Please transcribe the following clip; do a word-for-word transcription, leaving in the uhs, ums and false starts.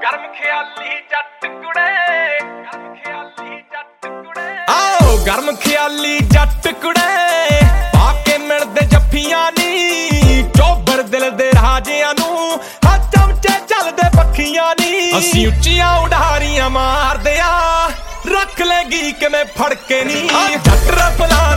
ਗਰਮ ਖਿਆਲੀ ਜੱਟ ਕੁੜੇ ਗਰਮ ਖਿਆਲੀ ਜੱਟ ਕੁੜੇ ਆਓ ਗਰਮ ਖਿਆਲੀ ਜੱਟ ਕੁੜੇ ਪਾ ਕੇ ਮਿਲਦੇ ਜੱਫੀਆਂ ਨੀ ਚੋਬਰ ਦਿਲ ਦੇ ਰਾਜਿਆਂ ਨੂੰ ਹਾਂ ਚਮਚੇ ਚੱਲਦੇ ਪੱਖੀਆਂ ਨੀ ਅਸੀਂ ਉੱਚੀਆਂ ਉਡਾਰੀਆਂ ਮਾਰਦੇ ਆ ਰੱਖ ਲੈਗੀ ਕਿਵੇਂ ਫੜ ਕੇ ਨੀ ਜੱਟ ਰਫਲਾ